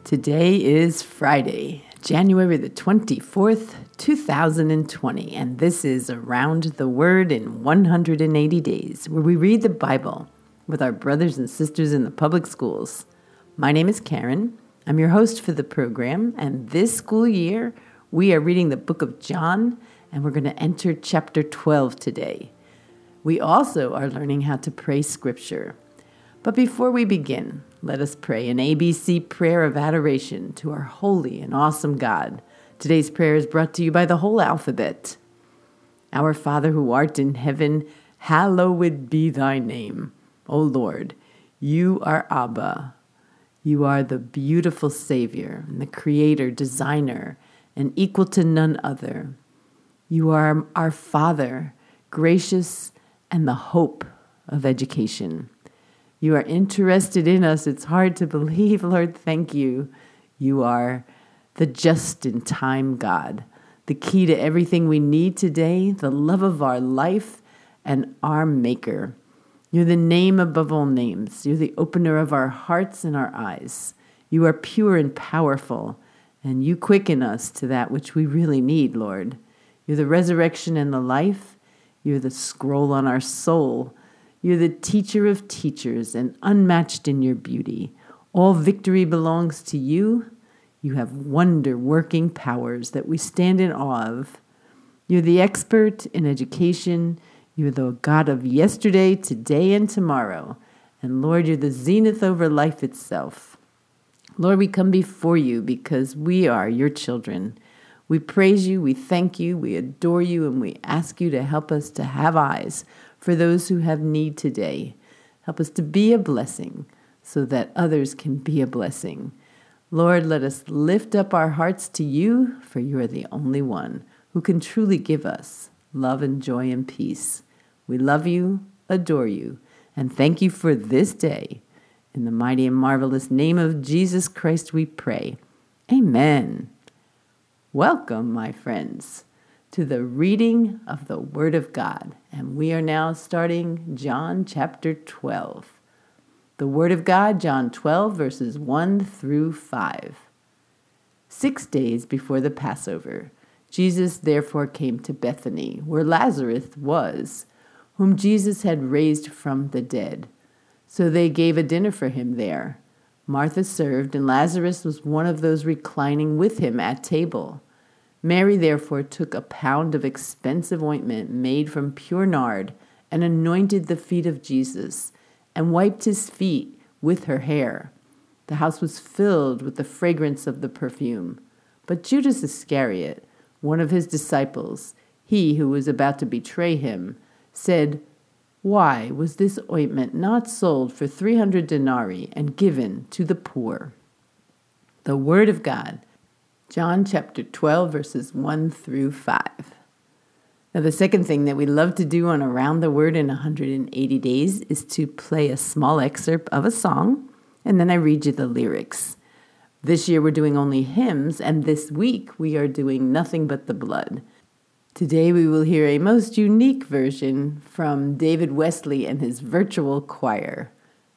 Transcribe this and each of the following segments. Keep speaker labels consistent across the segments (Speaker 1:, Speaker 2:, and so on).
Speaker 1: Today is Friday, January the 24th, 2020, and this is Around the Word in 180 Days, where we read the Bible with our brothers and sisters in the public schools. My name is Karen. I'm your host for the program, and this school year, we are reading the book of John, and we're going to enter chapter 12 today. We also are learning how to pray scripture. But before we begin, let us pray an ABC prayer of adoration to our holy and awesome God. Today's prayer is brought to you by the whole alphabet. Our Father who art in heaven, hallowed be thy name. O Lord, you are Abba. You are the beautiful Savior and the Creator, Designer, and equal to none other. You are our Father, gracious and the hope of education. You are interested in us. It's hard to believe, Lord. Thank you. You are the just-in-time God, the key to everything we need today, the love of our life, and our Maker. You're the name above all names. You're the opener of our hearts and our eyes. You are pure and powerful, and you quicken us to that which we really need, Lord. You're the resurrection and the life. You're the scroll on our soul. You're the teacher of teachers and unmatched in your beauty. All victory belongs to you. You have wonder-working powers that we stand in awe of. You're the expert in education. You're the God of yesterday, today, and tomorrow. And Lord, you're the zenith over life itself. Lord, we come before you because we are your children. We praise you, we thank you, we adore you, and we ask you to help us to have eyes for those who have need today. Help us to be a blessing so that others can be a blessing. Lord, let us lift up our hearts to you, for you are the only one who can truly give us love and joy and peace. We love you, adore you, and thank you for this day. In the mighty and marvelous name of Jesus Christ we pray. Amen. Welcome, my friends, to the reading of the Word of God. And we are now starting John chapter 12. The Word of God, John 12, verses 1 through 5. 6 days before the Passover, Jesus therefore came to Bethany, where Lazarus was, whom Jesus had raised from the dead. So they gave a dinner for him there. Martha served, and Lazarus was one of those reclining with him at table. Mary therefore took a pound of expensive ointment made from pure nard and anointed the feet of Jesus and wiped his feet with her hair. The house was filled with the fragrance of the perfume. But Judas Iscariot, one of his disciples, he who was about to betray him, said, "Why was this ointment not sold for 300 denarii and given to the poor?" The Word of God. John chapter 12, verses 1 through 5. Now, the second thing that we love to do on Around the Word in 180 Days is to play a small excerpt of a song, and then I read you the lyrics. This year we're doing only hymns, and this week we are doing Nothing But the Blood. Today we will hear a most unique version from David Wesley and his virtual choir.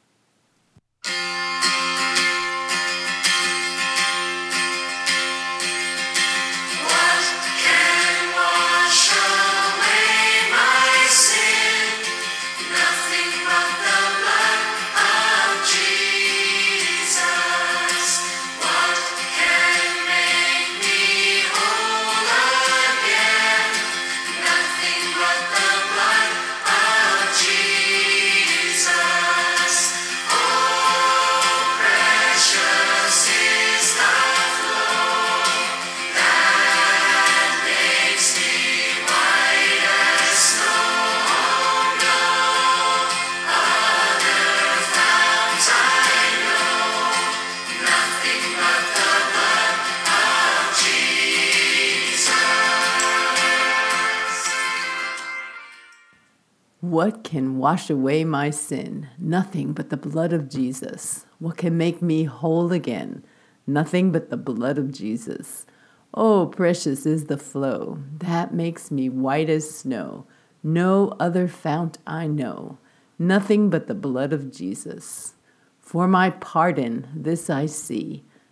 Speaker 1: What can wash away my sin? Nothing but the blood of Jesus. What can make me whole again? Nothing but the blood of Jesus. Oh, precious is the flow that makes me white as snow. No other fount I know. Nothing but the blood of Jesus. For my pardon, this I see.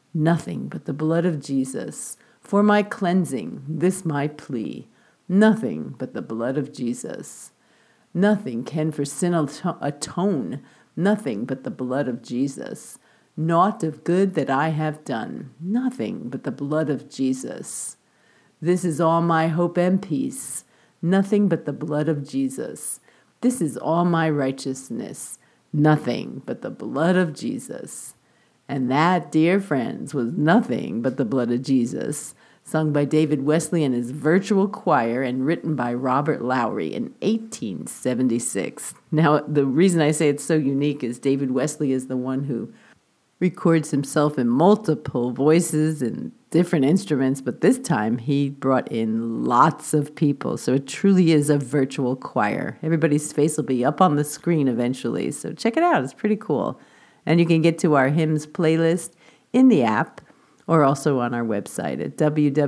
Speaker 1: Nothing but the blood of Jesus. For my cleansing, this my plea. Nothing but the blood of Jesus. Nothing can for sin atone. Nothing but the blood of Jesus. Naught of good that I have done. Nothing but the blood of Jesus. This is all my hope and peace. Nothing but the blood of Jesus. This is all my righteousness. Nothing but the blood of Jesus. And that, dear friends, was nothing but the blood of Jesus, sung by David Wesley and his virtual choir and written by Robert Lowry in 1876. Now, the reason I say it's so unique is David Wesley is the one who records himself in multiple voices and different instruments, but this time he brought in lots of people. So it truly is a virtual choir. Everybody's face will be up on the screen eventually, so check it out. It's pretty cool. And you can get to our hymns playlist in the app or also on our website at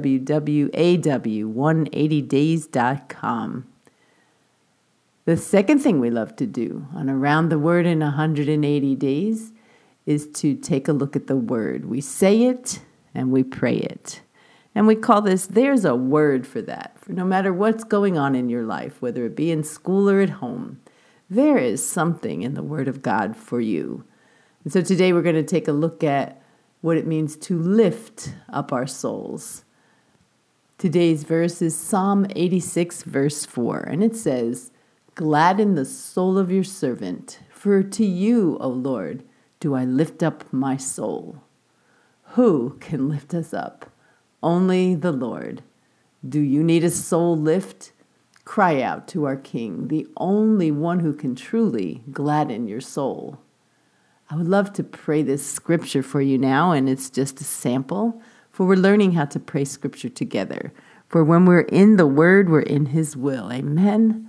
Speaker 1: www.aw180days.com. The second thing we love to do on Around the Word in 180 Days is to take a look at the Word. We say it and we pray it. And we call this, there's a word for that. For no matter what's going on in your life, whether it be in school or at home, there is something in the Word of God for you. And so today we're going to take a look at what it means to lift up our souls. Today's verse is Psalm 86, verse 4, and it says, "Gladden the soul of your servant, for to you, O Lord, do I lift up my soul." Who can lift us up? Only the Lord. Do you need a soul lift? Cry out to our King, the only one who can truly gladden your soul. I would love to pray this scripture for you now, and it's just a sample, for we're learning how to pray scripture together. For when we're in the Word, we're in His will. Amen.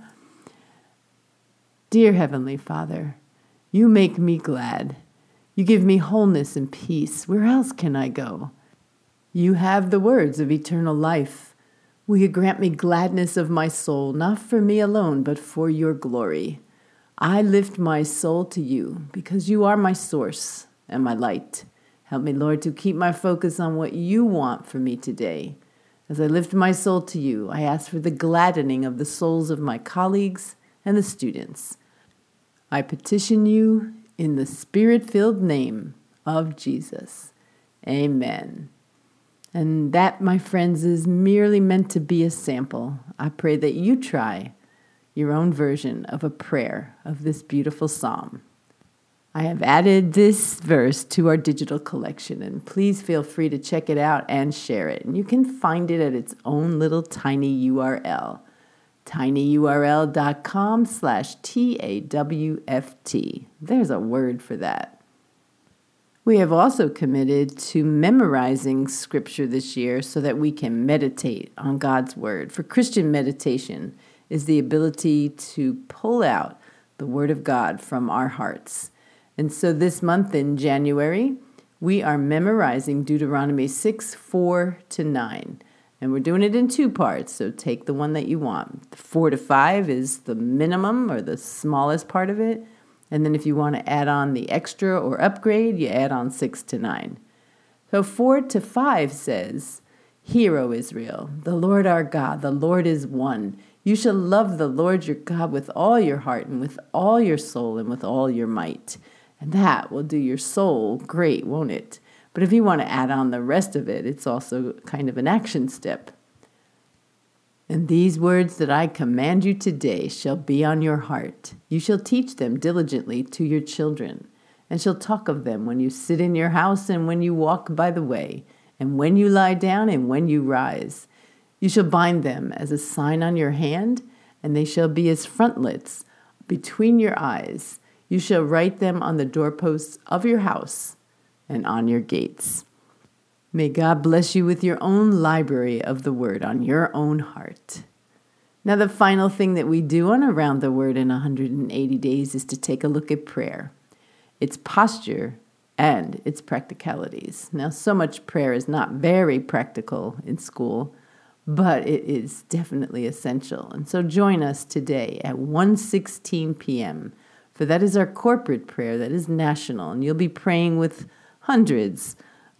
Speaker 1: Dear Heavenly Father, you make me glad. You give me wholeness and peace. Where else can I go? You have the words of eternal life. Will you grant me gladness of my soul, not for me alone, but for your glory? I lift my soul to you because you are my source and my light. Help me, Lord, to keep my focus on what you want for me today. As I lift my soul to you, I ask for the gladdening of the souls of my colleagues and the students. I petition you in the Spirit-filled name of Jesus. Amen. And that, my friends, is merely meant to be a sample. I pray that you try your own version of a prayer of this beautiful psalm. I have added this verse to our digital collection, and please feel free to check it out and share it. And you can find it at its own little tiny URL, tinyurl.com/TAWFT. There's a word for that. We have also committed to memorizing scripture this year so that we can meditate on God's word. For Christian meditation is the ability to pull out the word of God from our hearts. And so this month in January, we are memorizing Deuteronomy 6:4-9. And we're doing it in two parts, so take the one that you want. 4-5 is the minimum or the smallest part of it. And then if you want to add on the extra or upgrade, you add on 6-9. So 4-5 says, "Hear, O Israel, the Lord our God, the Lord is one. You shall love the Lord your God with all your heart and with all your soul and with all your might." And that will do your soul great, won't it? But if you want to add on the rest of it, it's also kind of an action step. "And these words that I command you today shall be on your heart. You shall teach them diligently to your children, and shall talk of them when you sit in your house and when you walk by the way, and when you lie down and when you rise. You shall bind them as a sign on your hand, and they shall be as frontlets between your eyes. You shall write them on the doorposts of your house and on your gates." May God bless you with your own library of the Word on your own heart. Now, the final thing that we do on Around the Word in 180 Days is to take a look at prayer, its posture, and its practicalities. Now, so much prayer is not very practical in school, but it is definitely essential. And so join us today at 1:16 p.m., for that is our corporate prayer that is national, and you'll be praying with hundreds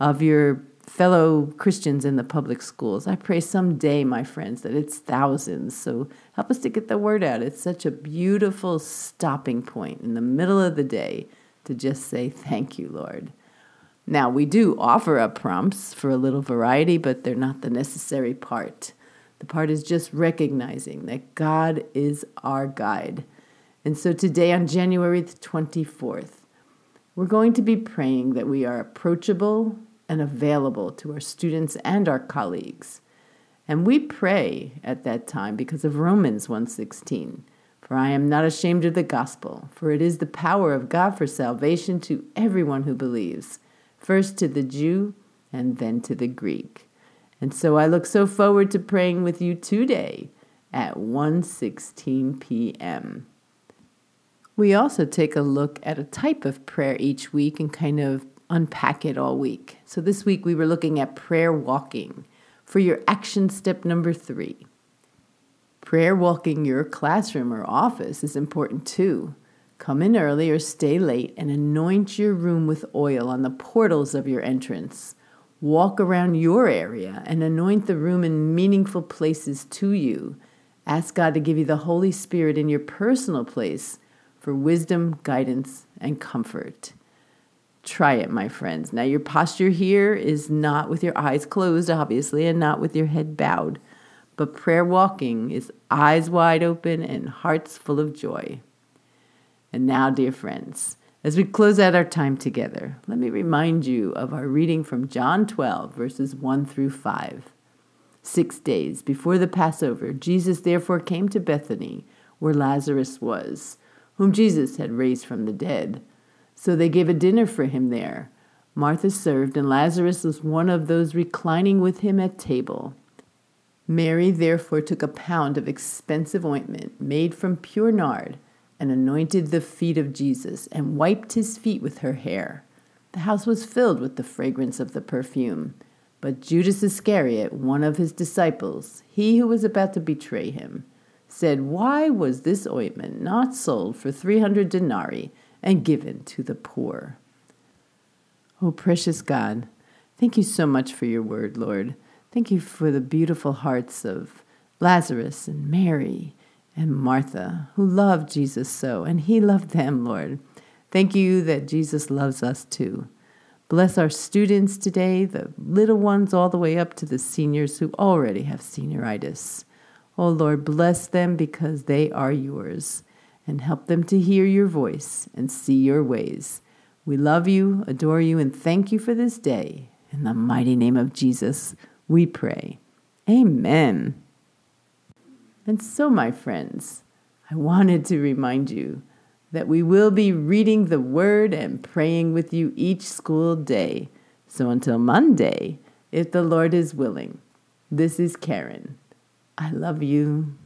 Speaker 1: of your fellow Christians in the public schools. I pray someday, my friends, that it's thousands. So help us to get the word out. It's such a beautiful stopping point in the middle of the day to just say, thank you, Lord. Now, we do offer up prompts for a little variety, but they're not the necessary part. The part is just recognizing that God is our guide. And so today on January the 24th, we're going to be praying that we are approachable and available to our students and our colleagues. And we pray at that time because of Romans 1:16. For I am not ashamed of the gospel, for it is the power of God for salvation to everyone who believes, first to the Jew and then to the Greek. And so I look so forward to praying with you today at 1:16 p.m. We also take a look at a type of prayer each week and kind of unpack it all week. So this week we were looking at prayer walking for your action step number 3. Prayer walking your classroom or office is important too. Come in early or stay late and anoint your room with oil on the portals of your entrance. Walk around your area and anoint the room in meaningful places to you. Ask God to give you the Holy Spirit in your personal place for wisdom, guidance, and comfort. Try it, my friends. Now, your posture here is not with your eyes closed, obviously, and not with your head bowed. But prayer walking is eyes wide open and hearts full of joy. And now, dear friends, as we close out our time together, let me remind you of our reading from John 12, verses 1 through 5. 6 days before the Passover, Jesus therefore came to Bethany, where Lazarus was, whom Jesus had raised from the dead. So they gave a dinner for him there. Martha served, and Lazarus was one of those reclining with him at table. Mary therefore took a pound of expensive ointment made from pure nard and anointed the feet of Jesus and wiped his feet with her hair. The house was filled with the fragrance of the perfume. But Judas Iscariot, one of his disciples, he who was about to betray him, said, "Why was this ointment not sold for 300 denarii and given to the poor?" Oh, precious God, thank you so much for your word, Lord. Thank you for the beautiful hearts of Lazarus and Mary and Martha, who loved Jesus so, and he loved them, Lord. Thank you that Jesus loves us too. Bless our students today, the little ones all the way up to the seniors who already have senioritis. Oh, Lord, bless them because they are yours, and help them to hear your voice and see your ways. We love you, adore you, and thank you for this day. In the mighty name of Jesus, we pray. Amen. And so, my friends, I wanted to remind you that we will be reading the Word and praying with you each school day. So until Monday, if the Lord is willing, this is Karen. I love you.